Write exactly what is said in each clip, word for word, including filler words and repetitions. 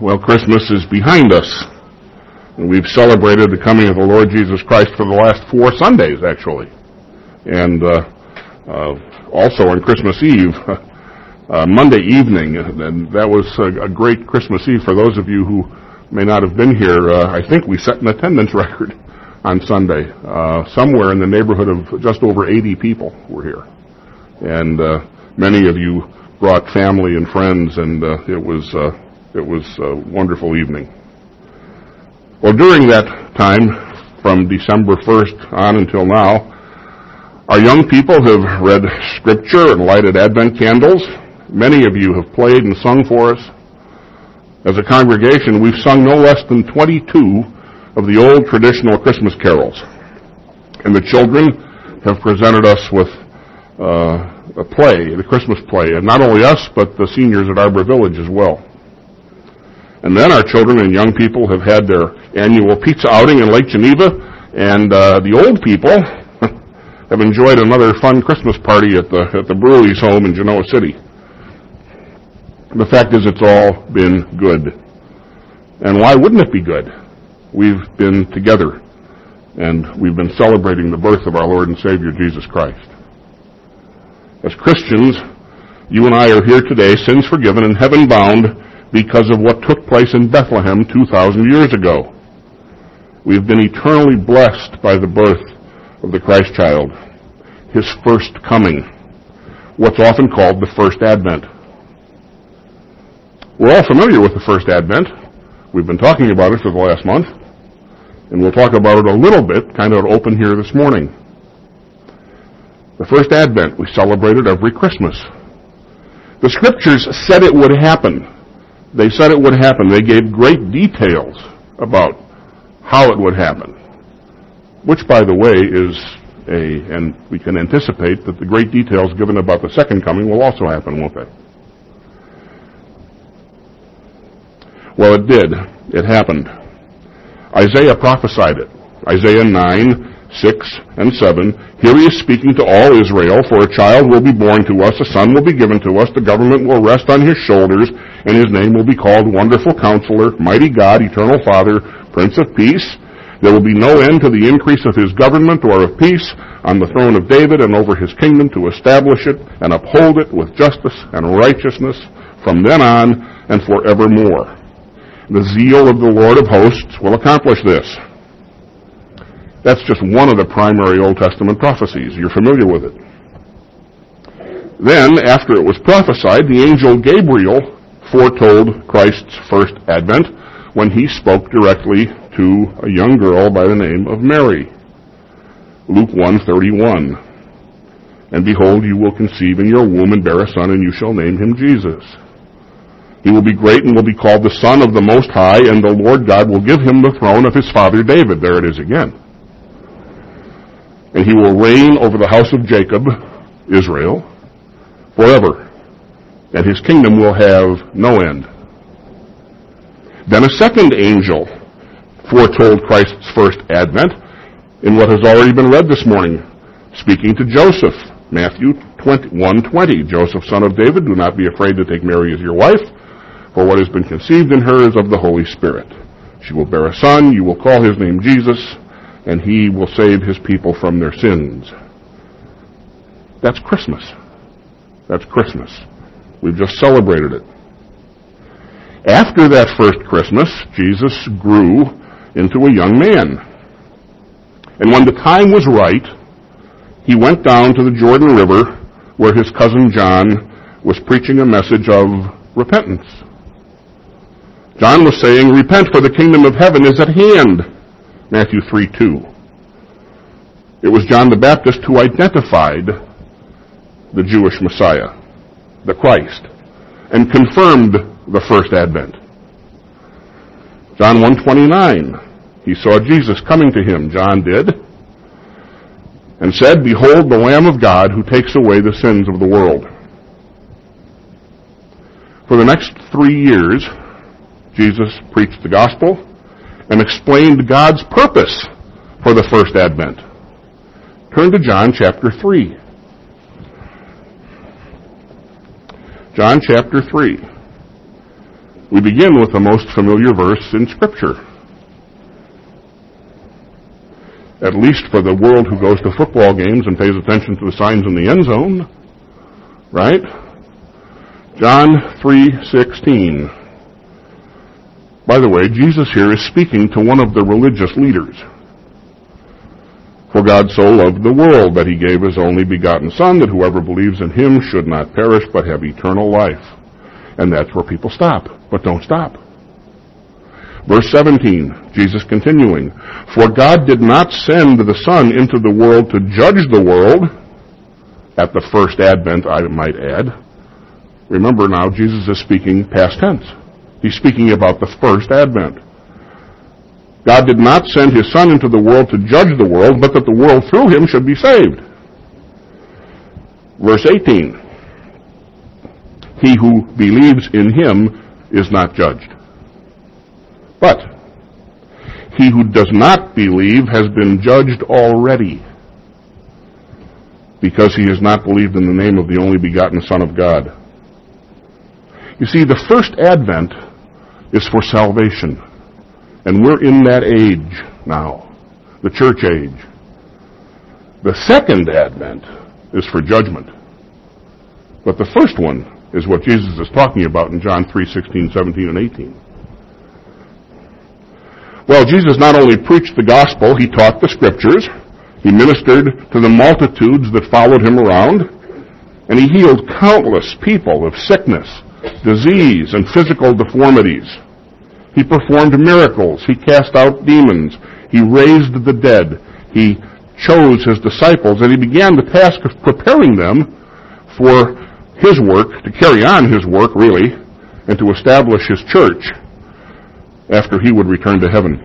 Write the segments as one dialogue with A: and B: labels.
A: Well, Christmas is behind us. And we've celebrated the coming of the Lord Jesus Christ for the last four Sundays, actually. And uh, uh, also on Christmas Eve, uh, Monday evening, and that was a, a great Christmas Eve. For those of you who may not have been here, uh, I think we set an attendance record on Sunday. Uh, somewhere in the neighborhood of just over eighty people were here. And uh, many of you brought family and friends, and uh, it was uh, it was a wonderful evening. Well, during that time, from December first on until now, our young people have read Scripture and lighted Advent candles. Many of you have played and sung for us. As a congregation, we've sung no less than twenty-two of the old traditional Christmas carols. And the children have presented us with uh, a play, the Christmas play, and not only us, but the seniors at Arbor Village as well. And then our children and young people have had their annual pizza outing in Lake Geneva, and uh, the old people have enjoyed another fun Christmas party at the at the Brewery's home in Genoa City. The fact is, it's all been good. And why wouldn't it be good? We've been together, and we've been celebrating the birth of our Lord and Savior, Jesus Christ. As Christians, you and I are here today, sins forgiven and heaven bound, because of what took place in Bethlehem two thousand years ago. We've been eternally blessed by the birth of the Christ child, his first coming, what's often called the first Advent. We're all familiar with the first Advent. We've been talking about it for the last month, and we'll talk about it a little bit, kind of open here this morning. The first Advent we celebrated every Christmas. The Scriptures said it would happen. They said it would happen. They gave great details about how it would happen, which, by the way, is a, and we can anticipate that the great details given about the second coming will also happen, won't they? Well, it did. It happened. Isaiah prophesied it. Isaiah nine, six, and seven. Here he is speaking to all Israel, for a child will be born to us, a son will be given to us, the government will rest on his shoulders, and his name will be called Wonderful Counselor, Mighty God, Eternal Father, Prince of Peace. There will be no end to the increase of his government or of peace on the throne of David and over his kingdom, to establish it and uphold it with justice and righteousness from then on and forevermore. The zeal of the Lord of hosts will accomplish this. That's just one of the primary Old Testament prophecies. You're familiar with it. Then, after it was prophesied, the angel Gabriel foretold Christ's first advent when he spoke directly to a young girl by the name of Mary. Luke one thirty-one. And behold, you will conceive in your womb and bear a son, and you shall name him Jesus. He will be great and will be called the Son of the Most High, and the Lord God will give him the throne of his father David. There it is again. And he will reign over the house of Jacob, Israel, forever. And his kingdom will have no end. Then a second angel foretold Christ's first advent in what has already been read this morning, speaking to Joseph. Matthew one twenty. Joseph, son of David, do not be afraid to take Mary as your wife, for what has been conceived in her is of the Holy Spirit. She will bear a son, you will call his name Jesus, and he will save his people from their sins. That's Christmas. That's Christmas. We've just celebrated it. After that first Christmas, Jesus grew into a young man. And when the time was right, he went down to the Jordan River where his cousin John was preaching a message of repentance. John was saying, repent, for the kingdom of heaven is at hand. Matthew three two. It was John the Baptist who identified the Jewish Messiah, the Christ, and confirmed the first advent. John one twenty-nine. He saw Jesus coming to him, John did, and said, behold the Lamb of God who takes away the sins of the world. For the next three years, Jesus preached the gospel and explained God's purpose for the first advent. Turn to John chapter three. John chapter three. We begin with the most familiar verse in Scripture. At least for the world who goes to football games and pays attention to the signs in the end zone. Right? John three sixteen. By the way, Jesus here is speaking to one of the religious leaders. For God so loved the world that he gave his only begotten Son, that whoever believes in him should not perish but have eternal life. And that's where people stop. But don't stop. Verse seventeen, Jesus continuing, For God did not send the Son into the world to judge the world, at the first advent, I might add. Remember now, Jesus is speaking past tense. He's speaking about the first advent. God did not send his Son into the world to judge the world, but that the world through him should be saved. Verse eighteen, He who believes in him is not judged. But he who does not believe has been judged already, because he has not believed in the name of the only begotten Son of God. You see, the first advent is for salvation. And we're in that age now, the church age. The second advent is for judgment. But the first one is what Jesus is talking about in John three sixteen, seventeen, and eighteen. Well, Jesus not only preached the gospel, he taught the scriptures, he ministered to the multitudes that followed him around, and he healed countless people of sickness, disease, and physical deformities. He performed miracles. He cast out demons. He raised the dead. He chose his disciples, and he began the task of preparing them for his work, to carry on his work, really, and to establish his church after he would return to heaven.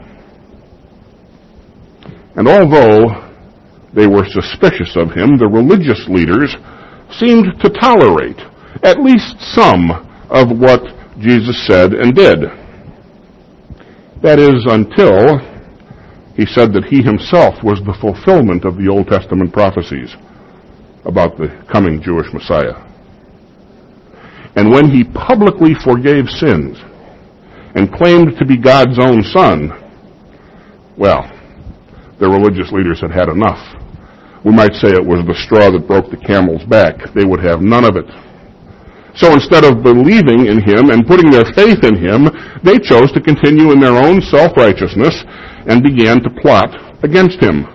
A: And although they were suspicious of him, the religious leaders seemed to tolerate at least some of what Jesus said and did. That is, until he said that he himself was the fulfillment of the Old Testament prophecies about the coming Jewish Messiah. And when he publicly forgave sins and claimed to be God's own Son, well, the religious leaders had had enough. We might say it was the straw that broke the camel's back. They would have none of it. So instead of believing in him and putting their faith in him, they chose to continue in their own self-righteousness and began to plot against him.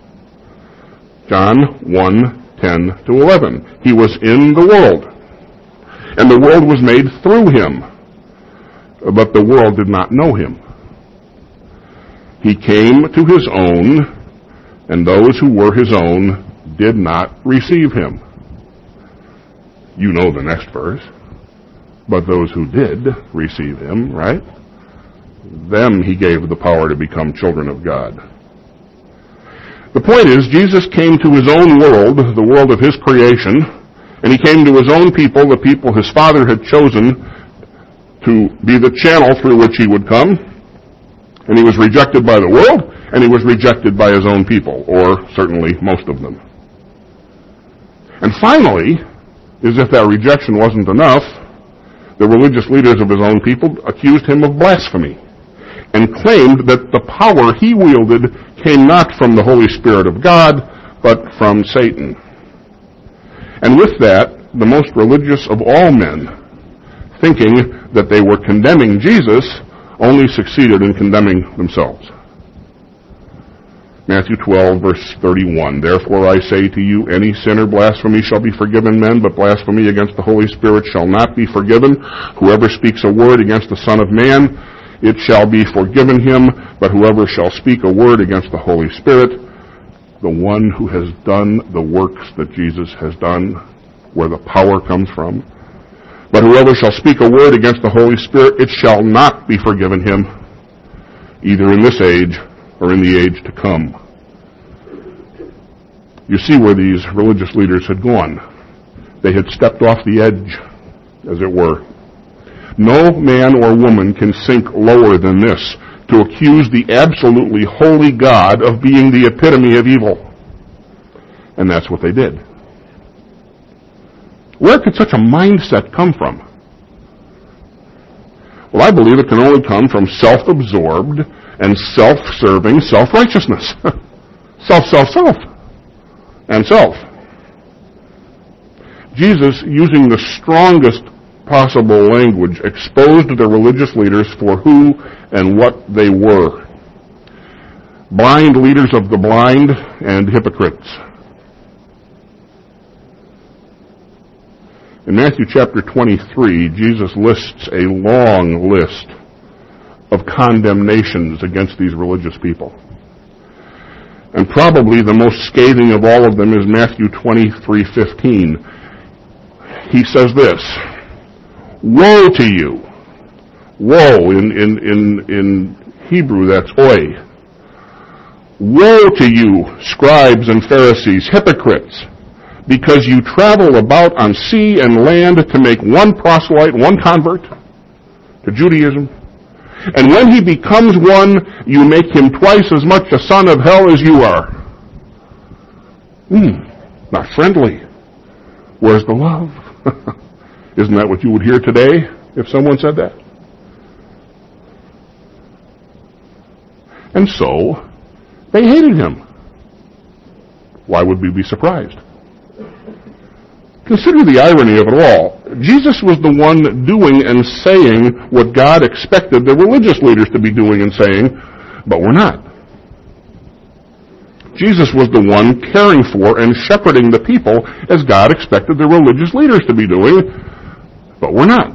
A: John one, ten to eleven. He was in the world, and the world was made through him, but the world did not know him. He came to his own, and those who were his own did not receive him. You know the next verse. But those who did receive him, right? Them he gave the power to become children of God. The point is, Jesus came to his own world, the world of his creation, and he came to his own people, the people his Father had chosen to be the channel through which he would come. And he was rejected by the world, and he was rejected by his own people, or certainly most of them. And finally, as if that rejection wasn't enough, the religious leaders of his own people accused him of blasphemy and claimed that the power he wielded came not from the Holy Spirit of God, but from Satan. And with that, the most religious of all men, thinking that they were condemning Jesus, only succeeded in condemning themselves. Matthew twelve, verse thirty-one, Therefore I say to you, any sin or blasphemy shall be forgiven men, but blasphemy against the Holy Spirit shall not be forgiven. Whoever speaks a word against the Son of Man, it shall be forgiven him, but whoever shall speak a word against the Holy Spirit, the one who has done the works that Jesus has done, where the power comes from, but whoever shall speak a word against the Holy Spirit, it shall not be forgiven him, either in this age or in the age to come. You see where these religious leaders had gone. They had stepped off the edge, as it were. No man or woman can sink lower than this, to accuse the absolutely holy God of being the epitome of evil. And that's what they did. Where could such a mindset come from? Well, I believe it can only come from self-absorbed and self-serving self-righteousness. self, self, self, and self. Jesus, using the strongest possible language, exposed the religious leaders for who and what they were. Blind leaders of the blind and hypocrites. In Matthew chapter twenty-three, Jesus lists a long list of condemnations against these religious people. And probably the most scathing of all of them is Matthew twenty-three fifteen. He says this, "Woe to you." Woe, in, in, in, in Hebrew, that's oi. "Woe to you, scribes and Pharisees, hypocrites, because you travel about on sea and land to make one proselyte, one convert to Judaism. And when he becomes one, you make him twice as much a son of hell as you are." Hmm, not friendly. Where's the love? Isn't that what you would hear today if someone said that? And so, they hated him. Why would we be surprised? Consider the irony of it all. Jesus was the one doing and saying what God expected the religious leaders to be doing and saying, but we're not. Jesus was the one caring for and shepherding the people as God expected the religious leaders to be doing, but we're not.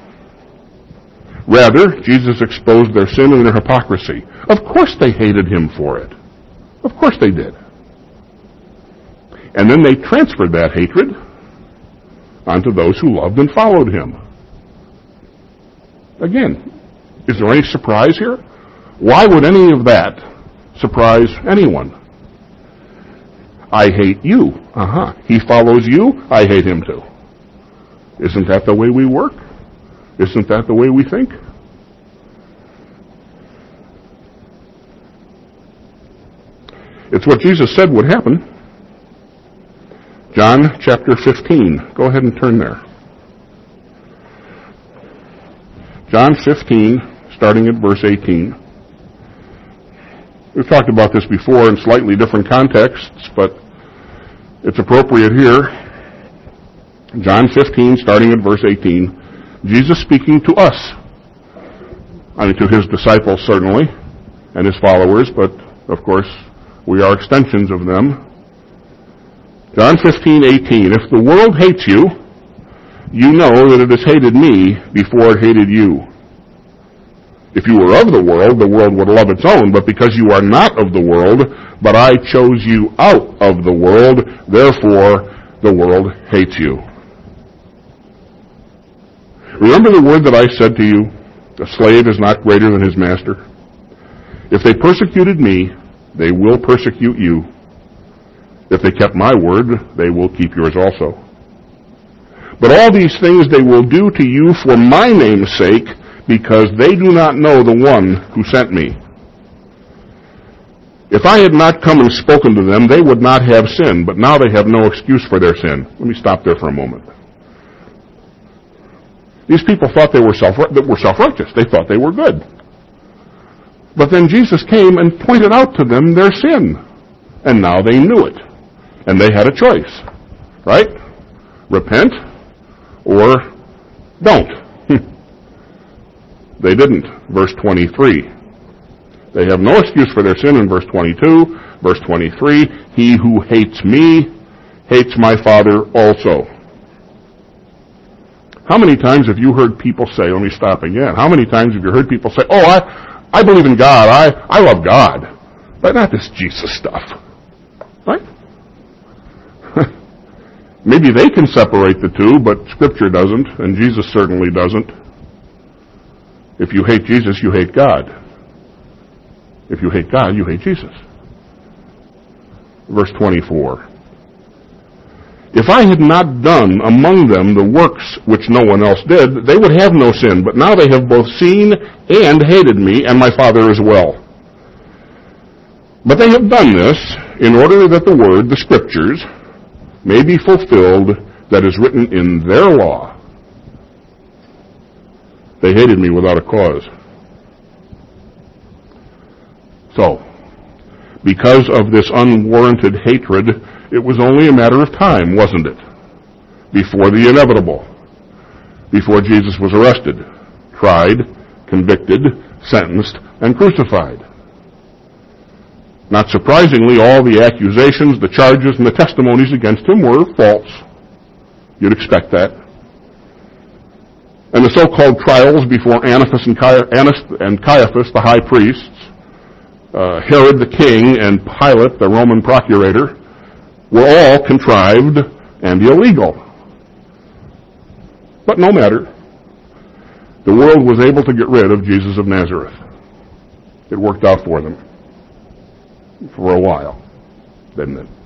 A: Rather, Jesus exposed their sin and their hypocrisy. Of course they hated him for it. Of course they did. And then they transferred that hatred onto those who loved and followed him. Again, is there any surprise here? Why would any of that surprise anyone? I hate you. Uh-huh. He follows you. I hate him too. Isn't that the way we work? Isn't that the way we think? It's what Jesus said would happen. John chapter fifteen. Go ahead and turn there. John fifteen, starting at verse eighteen. We've talked about this before in slightly different contexts, but it's appropriate here. John fifteen, starting at verse eighteen. Jesus speaking to us. I mean, to his disciples, certainly, and his followers, but, of course, we are extensions of them. John fifteen, eighteen. If the world hates you, you know that it has hated me before it hated you. If you were of the world, the world would love its own, but because you are not of the world, but I chose you out of the world, therefore the world hates you. Remember the word that I said to you, a slave is not greater than his master? If they persecuted me, they will persecute you. If they kept my word, they will keep yours also. But all these things they will do to you for my name's sake, because they do not know the one who sent me. If I had not come and spoken to them, they would not have sinned, but now they have no excuse for their sin. Let me stop there for a moment. These people thought they were self that were self-righteous. They thought they were good. But then Jesus came and pointed out to them their sin. And now they knew it. And they had a choice. Right? Repent or don't. They didn't. Verse twenty-three. They have no excuse for their sin in verse twenty-two. Verse twenty-three, he who hates me hates my Father also. How many times have you heard people say, let me stop again, how many times have you heard people say, oh, I, I believe in God, I, I love God, but not this Jesus stuff. Right? Maybe they can separate the two, but Scripture doesn't, and Jesus certainly doesn't. If you hate Jesus, you hate God. If you hate God, you hate Jesus. Verse twenty-four. If I had not done among them the works which no one else did, they would have no sin. But now they have both seen and hated me, and my Father as well. But they have done this in order that the word, the Scriptures, may be fulfilled that is written in their law. They hated me without a cause. So, because of this unwarranted hatred, it was only a matter of time, wasn't it? Before the inevitable. Before Jesus was arrested, tried, convicted, sentenced, and crucified. Not surprisingly, all the accusations, the charges, and the testimonies against him were false. You'd expect that. And the so-called trials before Annas and Caiaphas, the high priests, uh, Herod the king, and Pilate, the Roman procurator, were all contrived and illegal. But no matter. The world was able to get rid of Jesus of Nazareth. It worked out for them. For a while, didn't it?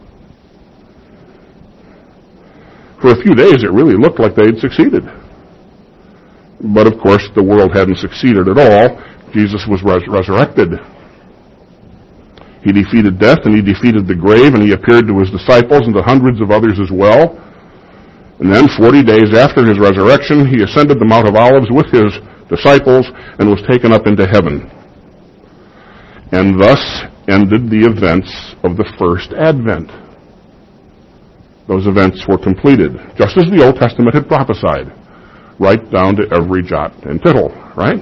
A: For a few days, it really looked like they had succeeded. But of course, the world hadn't succeeded at all. Jesus was res- resurrected. He defeated death, and he defeated the grave, and he appeared to his disciples and to hundreds of others as well. And then, forty days after his resurrection, he ascended the Mount of Olives with his disciples and was taken up into heaven. And thus ended the events of the first advent. Those events were completed, just as the Old Testament had prophesied, right down to every jot and tittle, right?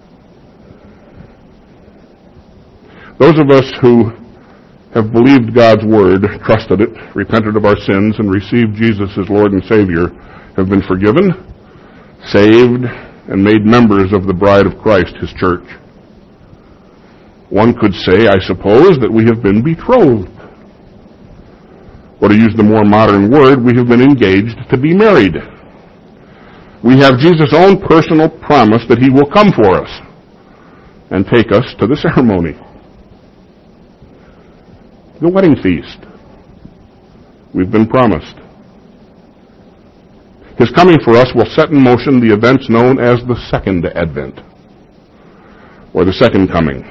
A: Those of us who have believed God's Word, trusted it, repented of our sins, and received Jesus as Lord and Savior have been forgiven, saved, and made members of the bride of Christ, His church. One could say, I suppose, that we have been betrothed. Or to use the more modern word, we have been engaged to be married. We have Jesus' own personal promise that He will come for us and take us to the ceremony. The wedding feast. We've been promised. His coming for us will set in motion the events known as the Second Advent, or the Second Coming.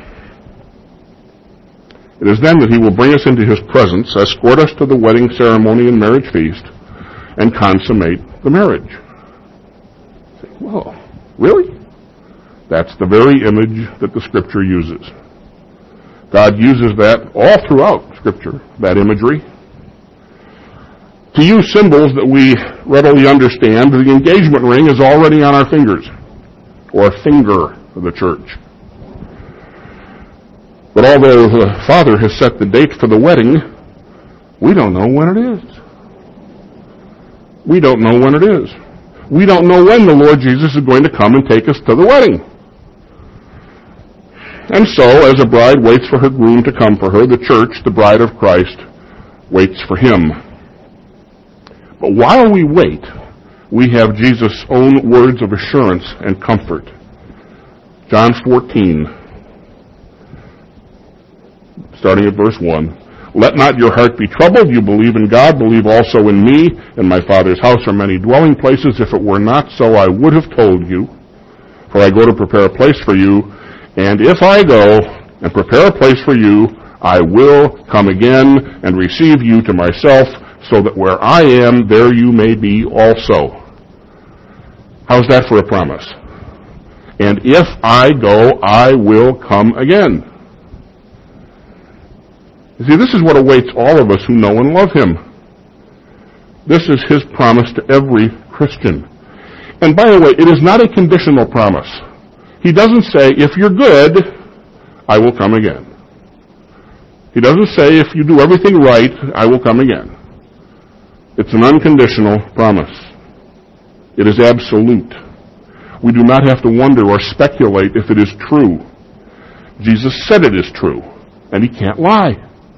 A: It is then that He will bring us into His presence, escort us to the wedding ceremony and marriage feast, and consummate the marriage. Whoa, really? That's the very image that the Scripture uses. God uses that all throughout Scripture, that imagery. To use symbols that we readily understand, the engagement ring is already on our fingers, or finger of the church. But although the Father has set the date for the wedding, we don't know when it is. We don't know when it is. We don't know when the Lord Jesus is going to come and take us to the wedding. And so, as a bride waits for her groom to come for her, the church, the bride of Christ, waits for Him. But while we wait, we have Jesus' own words of assurance and comfort. John fourteen, starting at verse one. Let not your heart be troubled. You believe in God, believe also in me. In my Father's house are many dwelling places. If it were not so, I would have told you. For I go to prepare a place for you. And if I go and prepare a place for you, I will come again and receive you to myself, so that where I am, there you may be also. How's that for a promise? And if I go, I will come again. You see, this is what awaits all of us who know and love Him. This is His promise to every Christian. And by the way, it is not a conditional promise. He doesn't say, if you're good, I will come again. He doesn't say, if you do everything right, I will come again. It's an unconditional promise. It is absolute. We do not have to wonder or speculate if it is true. Jesus said it is true, and He can't lie.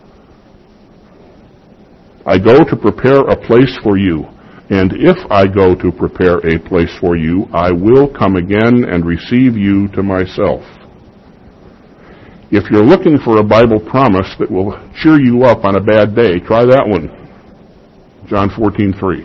A: I go to prepare a place for you, and if I go to prepare a place for you, I will come again and receive you to myself. If you're looking for a Bible promise that will cheer you up on a bad day, try that one. John fourteen three.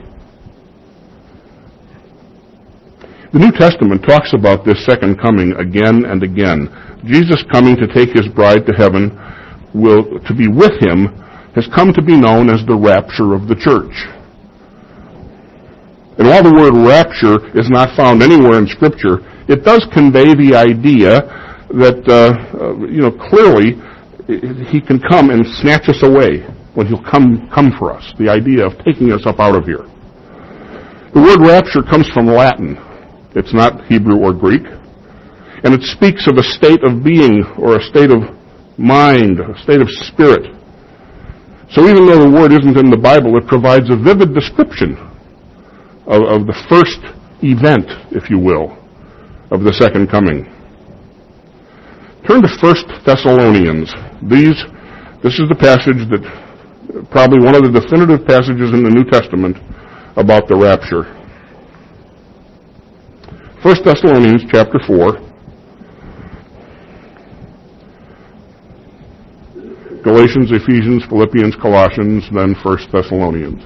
A: The New Testament talks about this second coming again and again. Jesus coming to take His bride to heaven, will to be with Him, has come to be known as the rapture of the church. And while the word rapture is not found anywhere in Scripture, it does convey the idea that, uh, uh, you know, clearly he can come and snatch us away when he'll come, come for us. The idea of taking us up out of here. The word rapture comes from Latin. It's not Hebrew or Greek. And it speaks of a state of being or a state of mind, a state of spirit. So even though the word isn't in the Bible, it provides a vivid description of, of the first event, if you will, of the second coming. Turn to First Thessalonians. These, this is the passage that, probably one of the definitive passages in the New Testament about the rapture. First Thessalonians chapter four. Galatians, Ephesians, Philippians, Colossians, then First Thessalonians.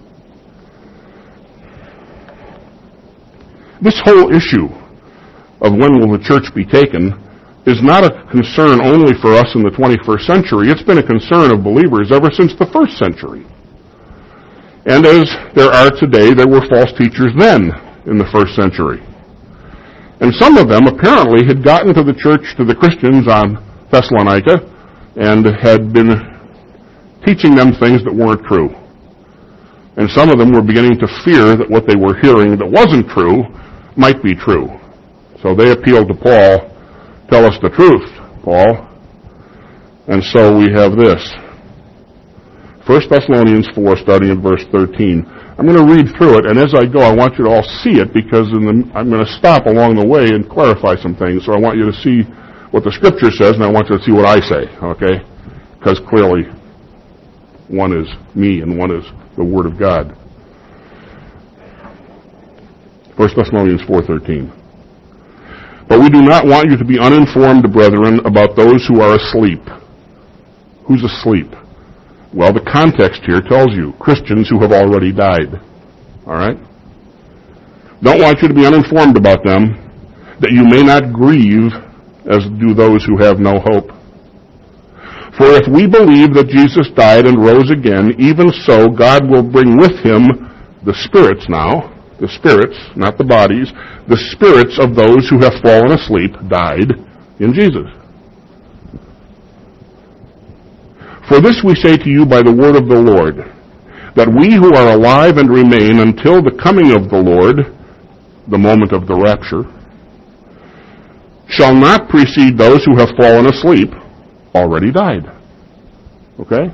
A: This whole issue of when will the church be taken is not a concern only for us in the twenty-first century. It's been a concern of believers ever since the first century. And as there are today, there were false teachers then in the first century. And some of them apparently had gotten to the church, to the Christians on Thessalonica, and had been teaching them things that weren't true. And some of them were beginning to fear that what they were hearing that wasn't true might be true. So they appealed to Paul, tell us the truth, Paul. And so we have this. First Thessalonians four, starting at verse thirteen. I'm going to read through it, and as I go, I want you to all see it, because in the, I'm going to stop along the way and clarify some things. So I want you to see what the Scripture says, and I want you to see what I say, okay? Because clearly, one is me and one is the Word of God. First Thessalonians four thirteen. But we do not want you to be uninformed, brethren, about those who are asleep. Who's asleep? Well, the context here tells you, Christians who have already died. All right? Don't want you to be uninformed about them, that you may not grieve as do those who have no hope. For if we believe that Jesus died and rose again, even so God will bring with him the spirits now, the spirits, not the bodies, the spirits of those who have fallen asleep, died in Jesus. For this we say to you by the word of the Lord, that we who are alive and remain until the coming of the Lord, the moment of the rapture, shall not precede those who have fallen asleep, already died. Okay?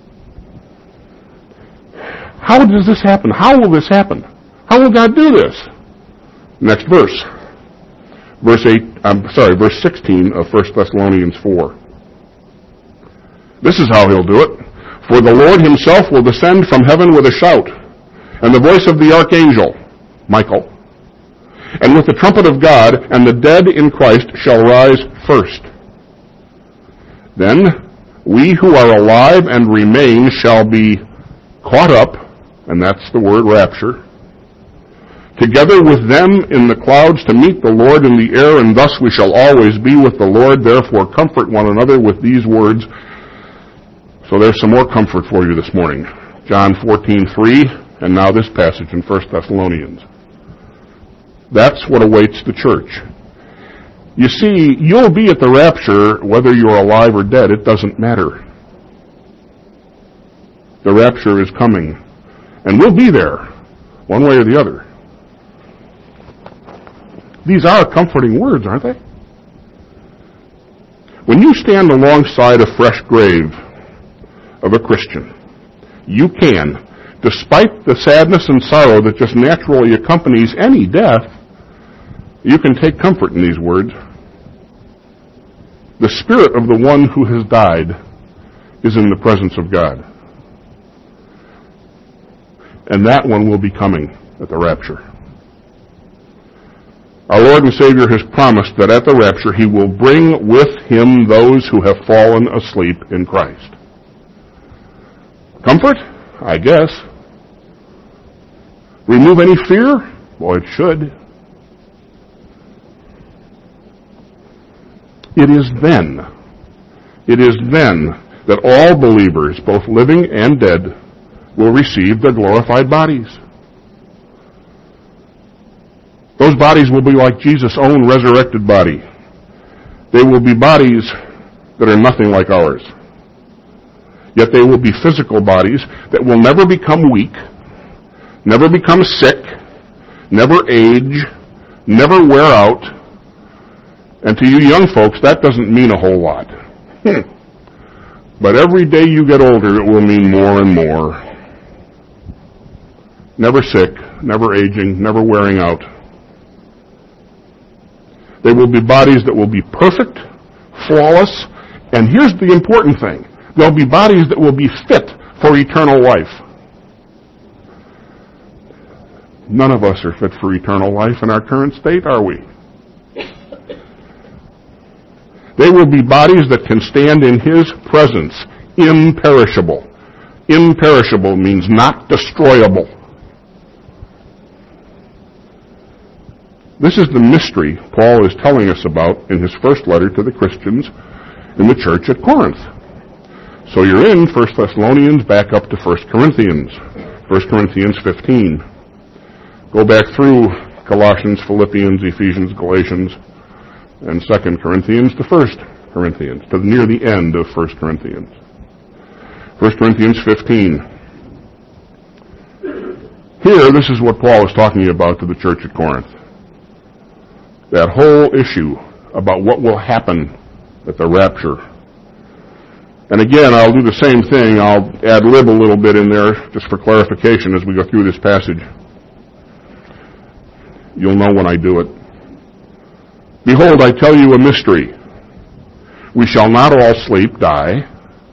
A: How does this happen? How will this happen? How will God do this? Next verse. Verse eight, I'm sorry, verse sixteen of First Thessalonians four. This is how he'll do it. For the Lord himself will descend from heaven with a shout, and the voice of the archangel, Michael, and with the trumpet of God, and the dead in Christ shall rise first. Then we who are alive and remain shall be caught up, and that's the word rapture, together with them in the clouds to meet the Lord in the air, and thus we shall always be with the Lord. Therefore comfort one another with these words. So there's some more comfort for you this morning. John fourteen three, and now this passage in First Thessalonians. That's what awaits the church. You see, you'll be at the rapture whether you're alive or dead. It doesn't matter. The rapture is coming, and we'll be there, one way or the other. These are comforting words, aren't they? When you stand alongside a fresh grave of a Christian, you can, despite the sadness and sorrow that just naturally accompanies any death, you can take comfort in these words. The spirit of the one who has died is in the presence of God. And that one will be coming at the rapture. Our Lord and Savior has promised that at the rapture he will bring with him those who have fallen asleep in Christ. Comfort? I guess. Remove any fear? Well, it should. It is then, it is then that all believers, both living and dead, will receive their glorified bodies. Those bodies will be like Jesus' own resurrected body. They will be bodies that are nothing like ours. Yet they will be physical bodies that will never become weak, never become sick, never age, never wear out. And to you young folks, that doesn't mean a whole lot. Hmm. But every day you get older, it will mean more and more. Never sick, never aging, never wearing out. They will be bodies that will be perfect, flawless, and here's the important thing. They'll be bodies that will be fit for eternal life. None of us are fit for eternal life in our current state, are we? They will be bodies that can stand in His presence, imperishable. Imperishable means not destroyable. This is the mystery Paul is telling us about in his first letter to the Christians in the church at Corinth. So you're in First Thessalonians, back up to First Corinthians. First Corinthians fifteen. Go back through Colossians, Philippians, Ephesians, Galatians, and Second Corinthians to First Corinthians, to near the end of First Corinthians. First Corinthians fifteen. Here, this is what Paul is talking about to the church at Corinth. That whole issue about what will happen at the rapture. And again, I'll do the same thing. I'll ad-lib a little bit in there just for clarification as we go through this passage. You'll know when I do it. Behold, I tell you a mystery. We shall not all sleep, die,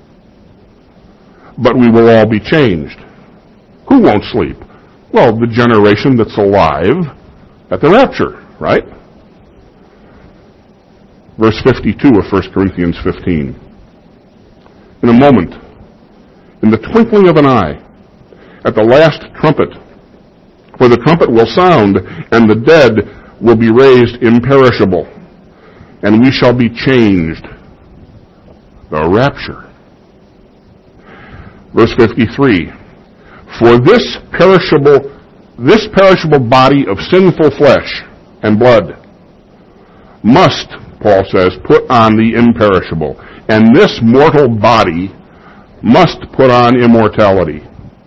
A: but we will all be changed. Who won't sleep? Well, the generation that's alive at the rapture, right? Verse fifty-two of First Corinthians fifteen. In a moment, in the twinkling of an eye, at the last trumpet, for the trumpet will sound, and the dead will be raised imperishable, and we shall be changed. The rapture. Verse fifty-three. For this perishable, this perishable body of sinful flesh and blood must, Paul says, put on the imperishable, and this mortal body must put on immortality.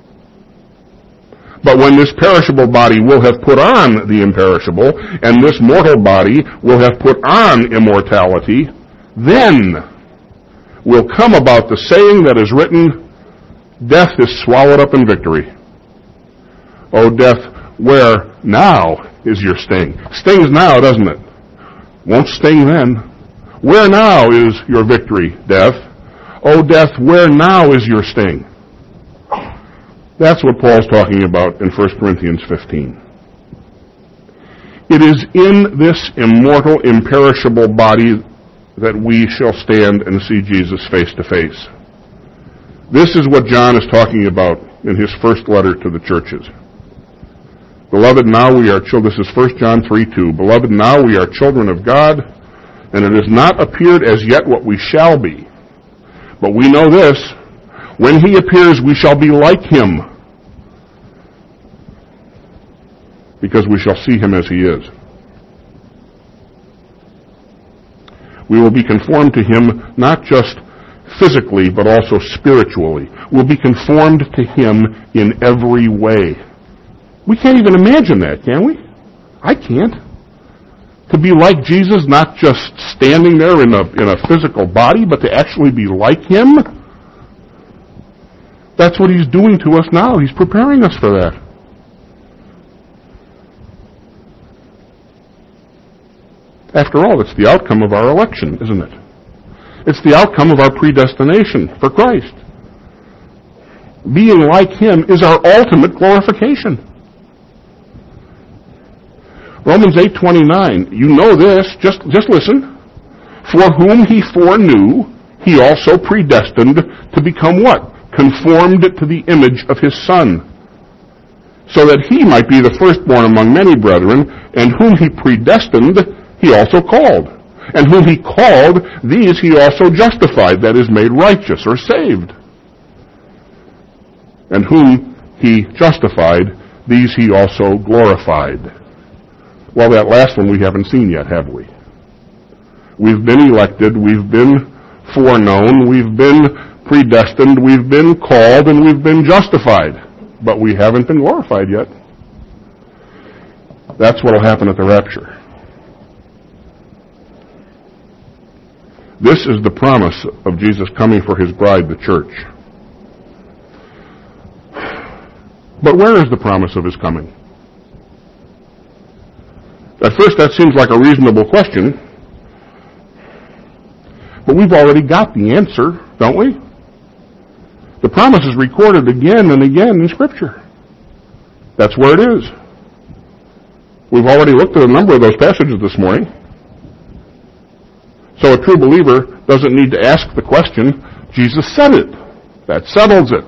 A: But when this perishable body will have put on the imperishable, and this mortal body will have put on immortality, then will come about the saying that is written, death is swallowed up in victory. O death, where now is your sting? Stings now, doesn't it? Won't sting then. Where now is your victory, death? O death, where now is your sting? That's what Paul's talking about in First Corinthians fifteen. It is in this immortal, imperishable body that we shall stand and see Jesus face to face. This is what John is talking about in his first letter to the churches. Beloved, now we are children. This is First John three two. Beloved, now we are children of God, and it has not appeared as yet what we shall be. But we know this, when He appears, we shall be like Him, because we shall see Him as He is. We will be conformed to Him not just physically, but also spiritually. We'll be conformed to Him in every way. We can't even imagine that, can we? I can't. To be like Jesus, not just standing there in a, in a physical body, but to actually be like Him. That's what He's doing to us now. He's preparing us for that. After all, it's the outcome of our election, isn't it? It's the outcome of our predestination for Christ. Being like Him is our ultimate glorification. Romans eight twenty-nine, you know this, just, just listen. For whom He foreknew, He also predestined to become what? Conformed to the image of His Son, so that He might be the firstborn among many brethren, and whom He predestined, He also called. And whom He called, these He also justified, that is, made righteous or saved. And whom He justified, these He also glorified. Well, that last one we haven't seen yet, have we? We've been elected, we've been foreknown, we've been predestined, we've been called, and we've been justified. But we haven't been glorified yet. That's what will happen at the rapture. This is the promise of Jesus coming for his bride, the church. But where is the promise of his coming? At first, that seems like a reasonable question. But we've already got the answer, don't we? The promise is recorded again and again in Scripture. That's where it is. We've already looked at a number of those passages this morning. So a true believer doesn't need to ask the question. Jesus said it. That settles it.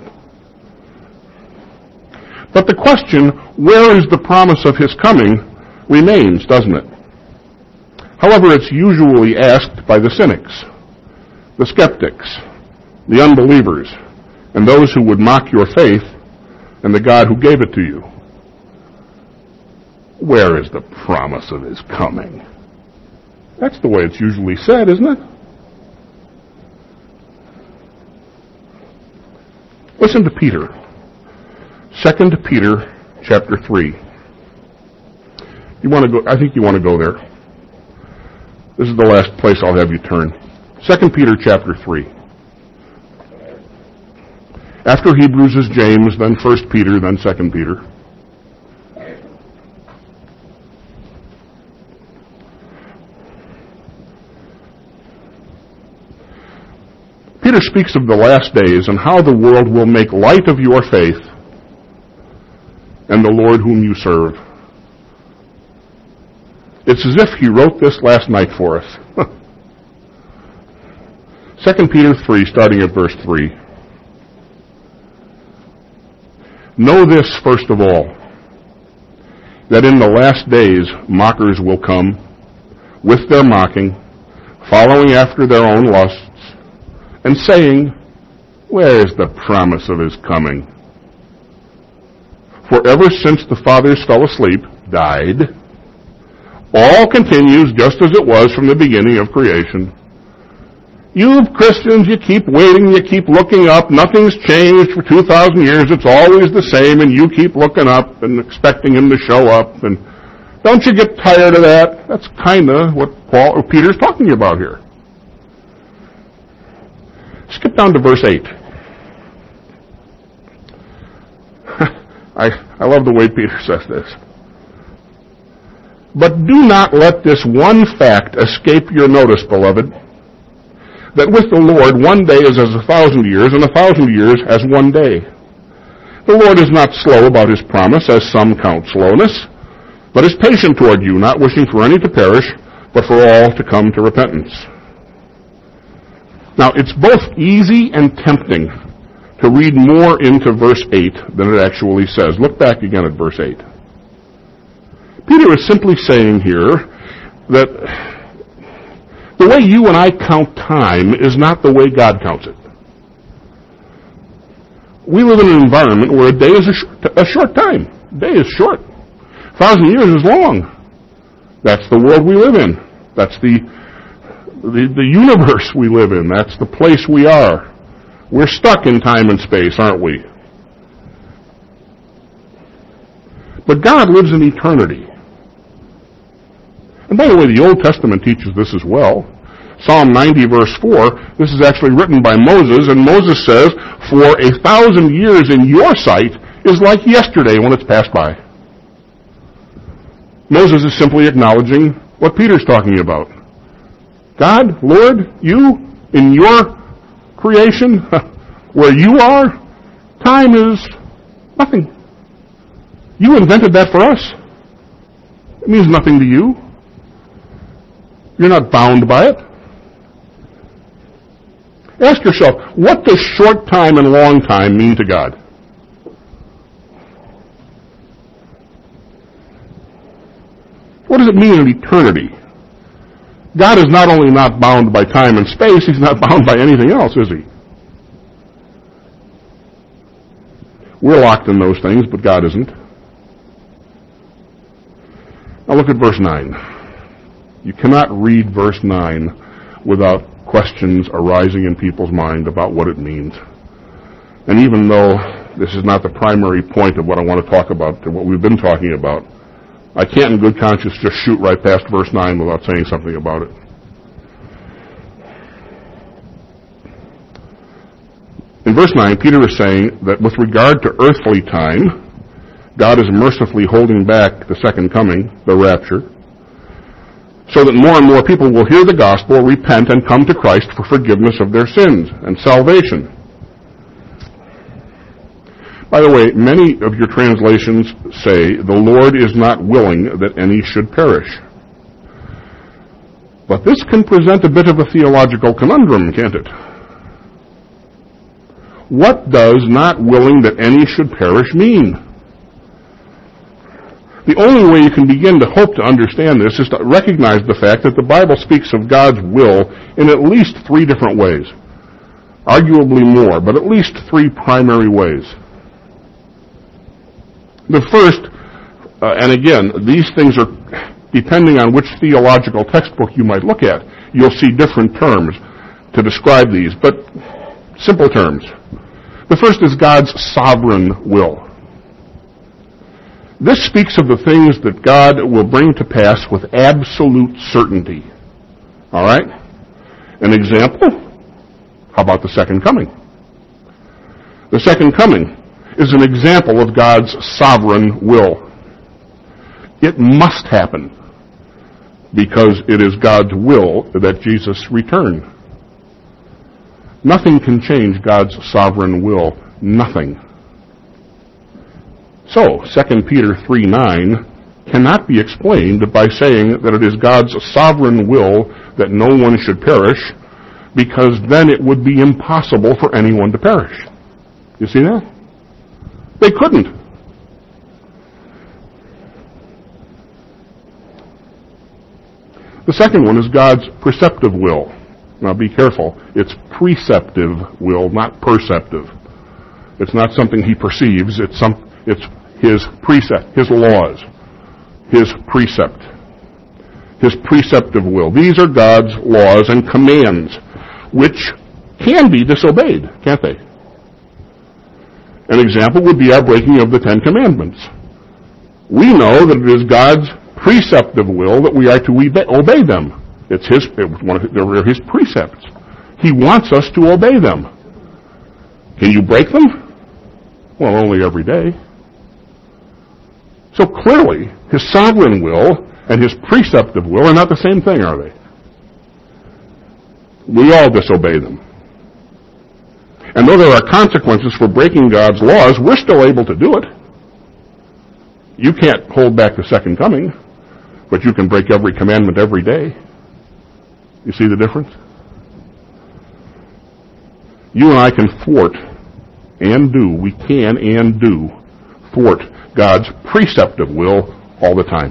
A: But the question, where is the promise of his coming, remains, doesn't it? However, it's usually asked by the cynics, the skeptics, the unbelievers, and those who would mock your faith and the God who gave it to you. Where is the promise of his coming? That's the way it's usually said, isn't it? Listen to Peter. Second Peter chapter three. You want to go? I think you want to go there. This is the last place I'll have you turn. Second Peter chapter three. After Hebrews is James, then First Peter, then Second Peter. Peter speaks of the last days and how the world will make light of your faith and the Lord whom you serve. It's as if he wrote this last night for us. Second Peter three, starting at verse three. Know this, first of all, that in the last days mockers will come with their mocking, following after their own lusts, and saying, where is the promise of his coming? For ever since the fathers fell asleep, died, all continues just as it was from the beginning of creation. You Christians, you keep waiting, you keep looking up, nothing's changed for two thousand years, it's always the same, and you keep looking up and expecting him to show up, and don't you get tired of that? That's kind of what Paul or Peter's talking about here. Skip down to verse eight. I, I love the way Peter says this. But do not let this one fact escape your notice, beloved, that with the Lord one day is as a thousand years, and a thousand years as one day. The Lord is not slow about his promise, as some count slowness, but is patient toward you, not wishing for any to perish, but for all to come to repentance. Now, it's both easy and tempting to read more into verse eight than it actually says. Look back again at verse eight. Peter is simply saying here that the way you and I count time is not the way God counts it. We live in an environment where a day is a short, a short time. A day is short. A thousand years is long. That's the world we live in. That's the, the, the universe we live in. That's the place we are. We're stuck in time and space, aren't we? But God lives in eternity. And by the way, the Old Testament teaches this as well. Psalm ninety, verse four, this is actually written by Moses, and Moses says, for a thousand years in your sight is like yesterday when it's passed by. Moses is simply acknowledging what Peter's talking about. God, Lord, you, in your creation, where you are, time is nothing. You invented that for us. It means nothing to you. You're not bound by it. Ask yourself, what does short time and long time mean to God? What does it mean in eternity? God is not only not bound by time and space, he's not bound by anything else, is he? We're locked in those things, but God isn't. Now Now look at verse nine. You cannot read verse nine without questions arising in people's mind about what it means. And even though this is not the primary point of what I want to talk about, and what we've been talking about, I can't in good conscience just shoot right past verse nine without saying something about it. In verse nine, Peter is saying that with regard to earthly time, God is mercifully holding back the second coming, the rapture, so that more and more people will hear the gospel, repent, and come to Christ for forgiveness of their sins and salvation. By the way, many of your translations say, the Lord is not willing that any should perish. But this can present a bit of a theological conundrum, can't it? What does not willing that any should perish mean? The only way you can begin to hope to understand this is to recognize the fact that the Bible speaks of God's will in at least three different ways. Arguably more, but at least three primary ways. The first, uh, and again, these things are, depending on which theological textbook you might look at, you'll see different terms to describe these, but simple terms. The first is God's sovereign will. This speaks of the things that God will bring to pass with absolute certainty. All right? An example? How about the second coming? The second coming is an example of God's sovereign will. It must happen because it is God's will that Jesus return. Nothing can change God's sovereign will. Nothing. So, Second Peter three nine cannot be explained by saying that it is God's sovereign will that no one should perish, because then it would be impossible for anyone to perish. You see that? They couldn't. The second one is God's preceptive will. Now be careful. It's preceptive will, not perceptive. It's not something he perceives. It's some. It's his precept, his laws, his precept, his preceptive will. These are God's laws and commands, which can be disobeyed, can't they? An example would be our breaking of the Ten Commandments. We know that it is God's preceptive will that we are to obey them. It's his, they're his precepts. He wants us to obey them. Can you break them? Well, only every day. So clearly, his sovereign will and his preceptive will are not the same thing, are they? We all disobey them. And though there are consequences for breaking God's laws, we're still able to do it. You can't hold back the second coming, but you can break every commandment every day. You see the difference? You and I can thwart and do, we can and do, thwart God's preceptive will all the time.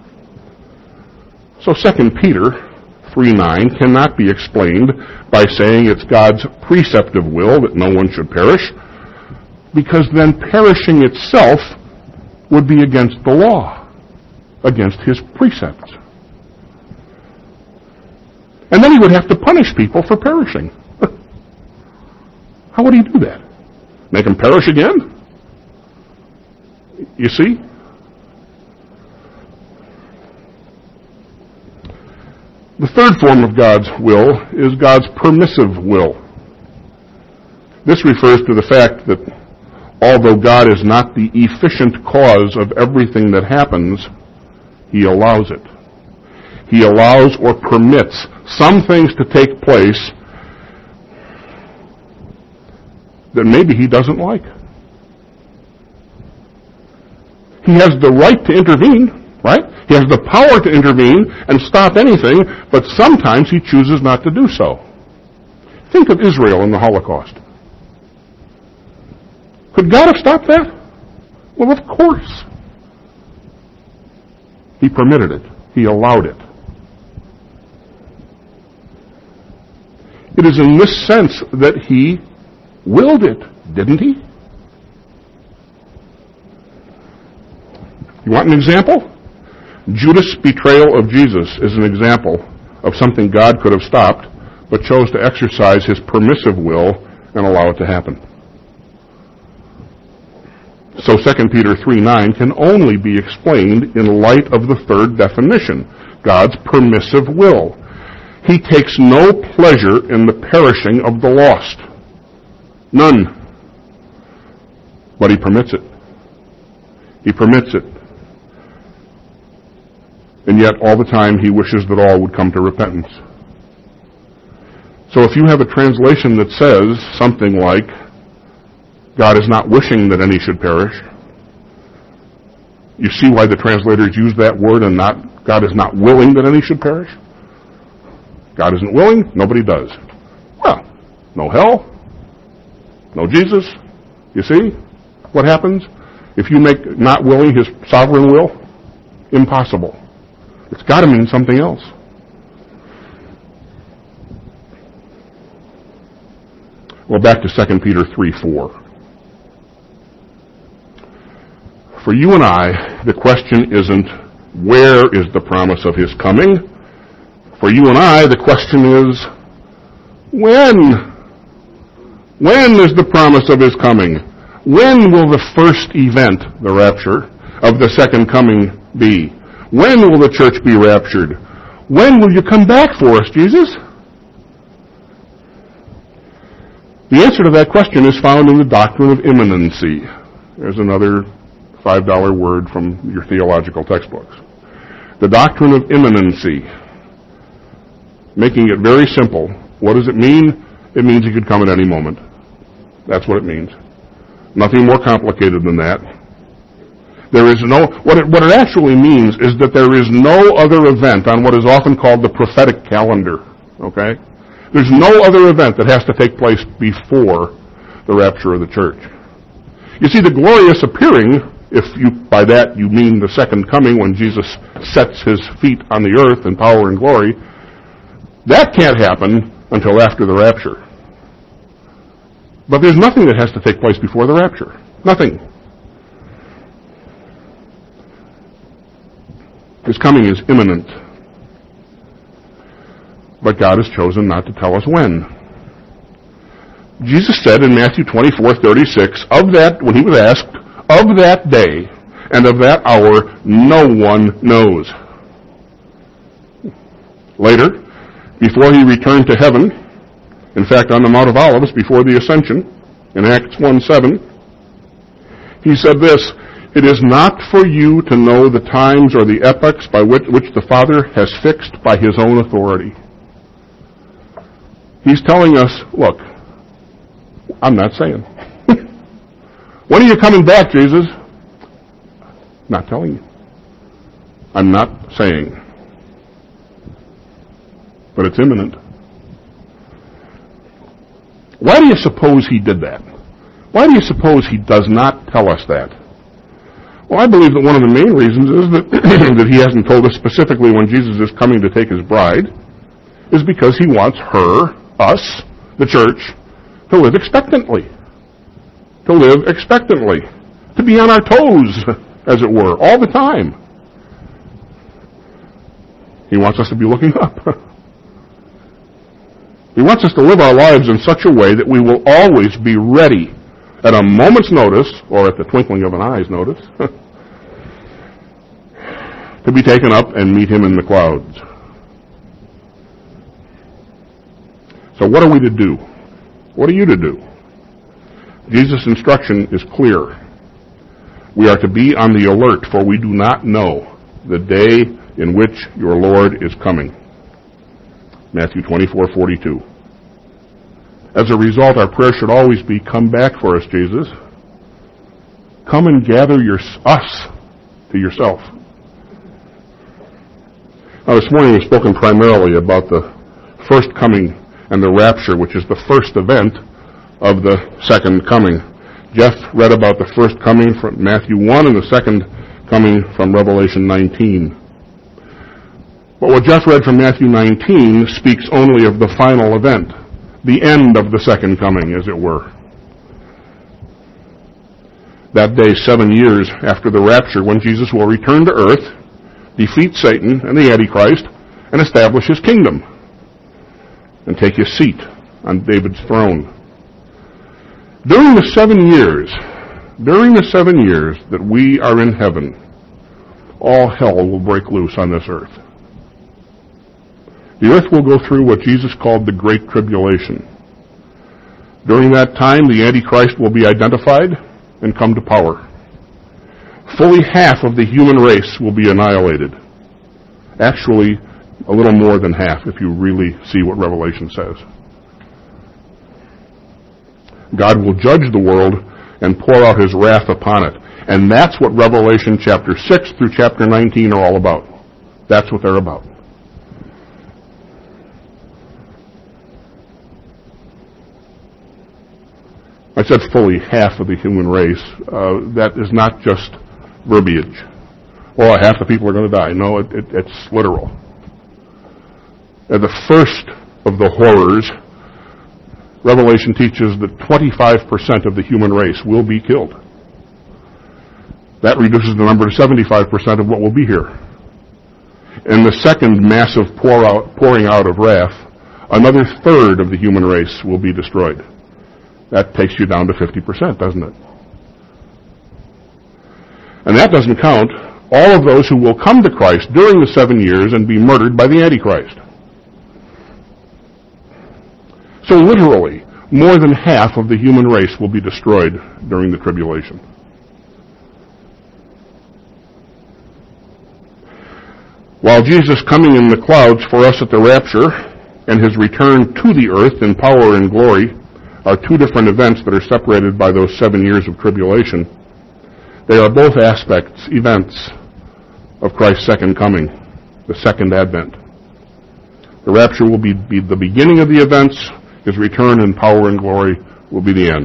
A: So Second Peter three nine cannot be explained by saying it's God's preceptive will that no one should perish, because then perishing itself would be against the law, against his precepts. And then he would have to punish people for perishing. How would he do that? Make them perish again? You see? The third form of God's will is God's permissive will. This refers to the fact that although God is not the efficient cause of everything that happens, he allows it. He allows or permits some things to take place that maybe he doesn't like. He has the right to intervene, right? He has the power to intervene and stop anything, but sometimes he chooses not to do so. Think of Israel in the Holocaust. Could God have stopped that? Well, of course. He permitted it. He allowed it. It is in this sense that he willed it, didn't he? You want an example? Judas' betrayal of Jesus is an example of something God could have stopped, but chose to exercise his permissive will and allow it to happen. So Second Peter three nine can only be explained in light of the third definition, God's permissive will. He takes no pleasure in the perishing of the lost. None. But he permits it. He permits it. And yet all the time he wishes that all would come to repentance. So if you have a translation that says something like, God is not wishing that any should perish, you see why the translators use that word and not, God is not willing that any should perish? God isn't willing, nobody does. Well, no hell, no Jesus. You see what happens? If you make not willing his sovereign will, impossible. It's got to mean something else. Well, back to Second Peter three four. For you and I, the question isn't, where is the promise of his coming? For you and I, the question is, when? When is the promise of his coming? When will the first event, the rapture, of the second coming be? When will the church be raptured? When will you come back for us, Jesus? The answer to that question is found in the doctrine of imminency. There's another five dollar word from your theological textbooks. The doctrine of imminency. Making it very simple. What does it mean? It means he could come at any moment. That's what it means. Nothing more complicated than that. There is no, what it, what it actually means is that there is no other event on what is often called the prophetic calendar. Okay? There's no other event that has to take place before the rapture of the church. You see, the glorious appearing, if you by that you mean the second coming when Jesus sets his feet on the earth in power and glory, that can't happen until after the rapture. But there's nothing that has to take place before the rapture. Nothing. His coming is imminent. But God has chosen not to tell us when. Jesus said in Matthew twenty-four thirty-six, of that, when he was asked, of that day and of that hour, no one knows. Later, before he returned to heaven, in fact, on the Mount of Olives, before the ascension, in Acts one seven, he said this, it is not for you to know the times or the epochs by which, which the Father has fixed by his own authority. He's telling us, look, I'm not saying. When are you coming back, Jesus? Not telling you. I'm not saying. But it's imminent. Why do you suppose he did that? Why do you suppose he does not tell us that? Well, I believe that one of the main reasons is that, that he hasn't told us specifically when Jesus is coming to take his bride, is because he wants her, us, the church, to live expectantly. To live expectantly. To be on our toes, as it were, all the time. He wants us to be looking up. He wants us to live our lives in such a way that we will always be ready at a moment's notice, or at the twinkling of an eye's notice, to be taken up and meet him in the clouds. So what are we to do? What are you to do? Jesus' instruction is clear. We are to be on the alert, for we do not know the day in which your Lord is coming. Matthew twenty-four forty-two. As a result, our prayer should always be, come back for us, Jesus. Come and gather your, us to yourself. Now, this morning we've spoken primarily about the first coming and the rapture, which is the first event of the second coming. Jeff read about the first coming from Matthew one and the second coming from Revelation nineteen. But what Jeff read from Matthew nineteen speaks only of the final event, the end of the second coming, as it were. That day, seven years after the rapture, when Jesus will return to earth defeat Satan and the Antichrist, and establish his kingdom, and take his seat on David's throne. During the seven years, during the seven years that we are in heaven, all hell will break loose on this earth. The earth will go through what Jesus called the Great Tribulation. During that time, the Antichrist will be identified and come to power. Fully half of the human race will be annihilated. Actually, a little more than half, if you really see what Revelation says. God will judge the world and pour out his wrath upon it. And that's what Revelation chapter six through chapter nineteen are all about. That's what they're about. I said fully half of the human race. Uh, that is not just verbiage. Well, half the people are going to die. No, it, it, it's literal. Uh, the first of the horrors, Revelation teaches that twenty-five percent of the human race will be killed. That reduces the number to seventy-five percent of what will be here. In the second massive pour out, pouring out of wrath, another third of the human race will be destroyed. That takes you down to fifty percent, doesn't it? And that doesn't count all of those who will come to Christ during the seven years and be murdered by the Antichrist. So literally, more than half of the human race will be destroyed during the tribulation. While Jesus coming in the clouds for us at the rapture and his return to the earth in power and glory are two different events that are separated by those seven years of tribulation, they are both aspects, events, of Christ's second coming, the second advent. The rapture will be, be the beginning of the events. His return in power and glory will be the end.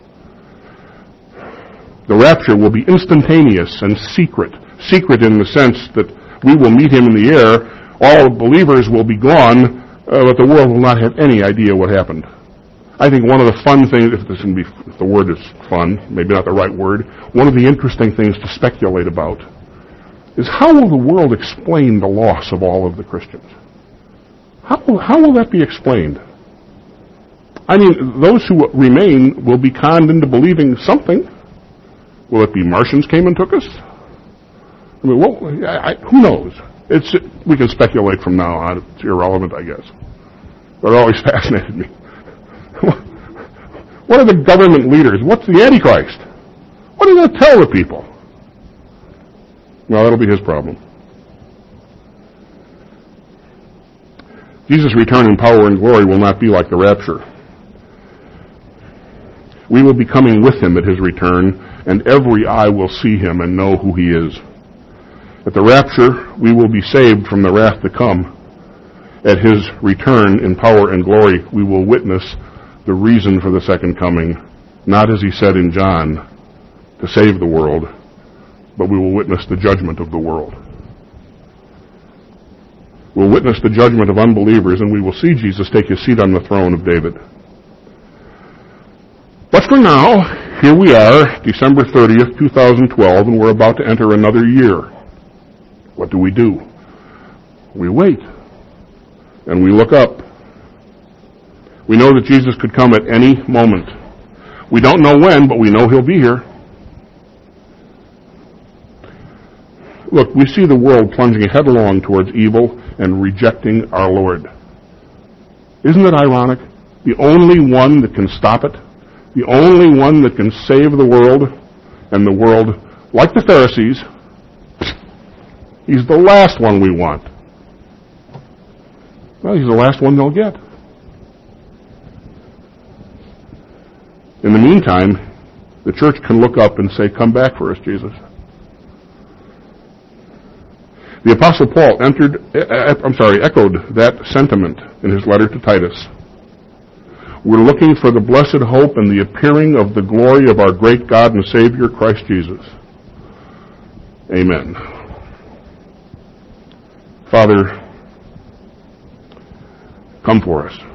A: The rapture will be instantaneous and secret. Secret in the sense that we will meet him in the air, all believers will be gone, uh, but the world will not have any idea what happened. I think one of the fun things, if this can be, if the word is fun, maybe not the right word, one of the interesting things to speculate about is how will the world explain the loss of all of the Christians? How, how will that be explained? I mean, those who remain will be conned into believing something. Will it be Martians came and took us? I mean, well, I, I, who knows? It's, we can speculate from now on. It's irrelevant, I guess. But it always fascinated me. What are the government leaders? What's the Antichrist? What does that tell the people? Well, that'll be his problem. Jesus' return in power and glory will not be like the rapture. We will be coming with him at his return, and every eye will see him and know who he is. At the rapture, we will be saved from the wrath to come. At his return in power and glory, we will witness the reason for the second coming, not as he said in John, to save the world, but we will witness the judgment of the world. We'll witness the judgment of unbelievers, and we will see Jesus take his seat on the throne of David. But for now, here we are, December thirtieth, twenty twelve, and we're about to enter another year. What do we do? We wait, and we look up. We know that Jesus could come at any moment. We don't know when, but we know he'll be here. Look, we see the world plunging headlong towards evil and rejecting our Lord. Isn't it ironic? The only one that can stop it, the only one that can save the world, and the world, like the Pharisees, he's the last one we want. Well, he's the last one they'll get. In the meantime, the church can look up and say, come back for us, Jesus. The Apostle Paul entered, I'm sorry, echoed that sentiment in his letter to Titus. We're looking for the blessed hope and the appearing of the glory of our great God and Savior, Christ Jesus. Amen. Father, come for us.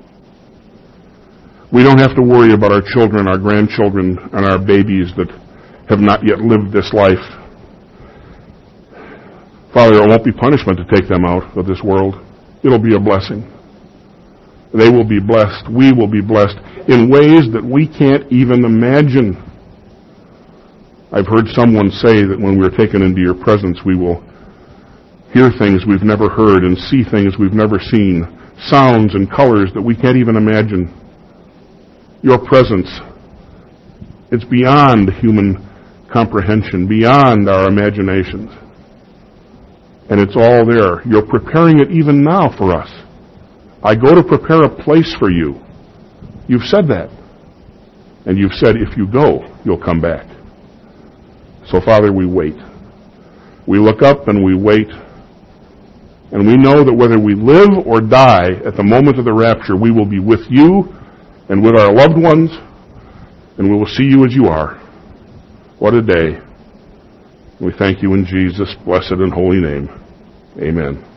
A: We don't have to worry about our children, our grandchildren, and our babies that have not yet lived this life. Father, it won't be punishment to take them out of this world. It'll be a blessing. They will be blessed. We will be blessed in ways that we can't even imagine. I've heard someone say that when we're taken into your presence, we will hear things we've never heard and see things we've never seen, sounds and colors that we can't even imagine. Your presence, it's beyond human comprehension, beyond our imaginations. And it's all there. You're preparing it even now for us. I go to prepare a place for you. You've said that. And you've said if you go, you'll come back. So, Father, we wait. We look up and we wait. And we know that whether we live or die at the moment of the rapture, we will be with you and with our loved ones, and we will see you as you are. What a day. We thank you in Jesus' blessed and holy name. Amen.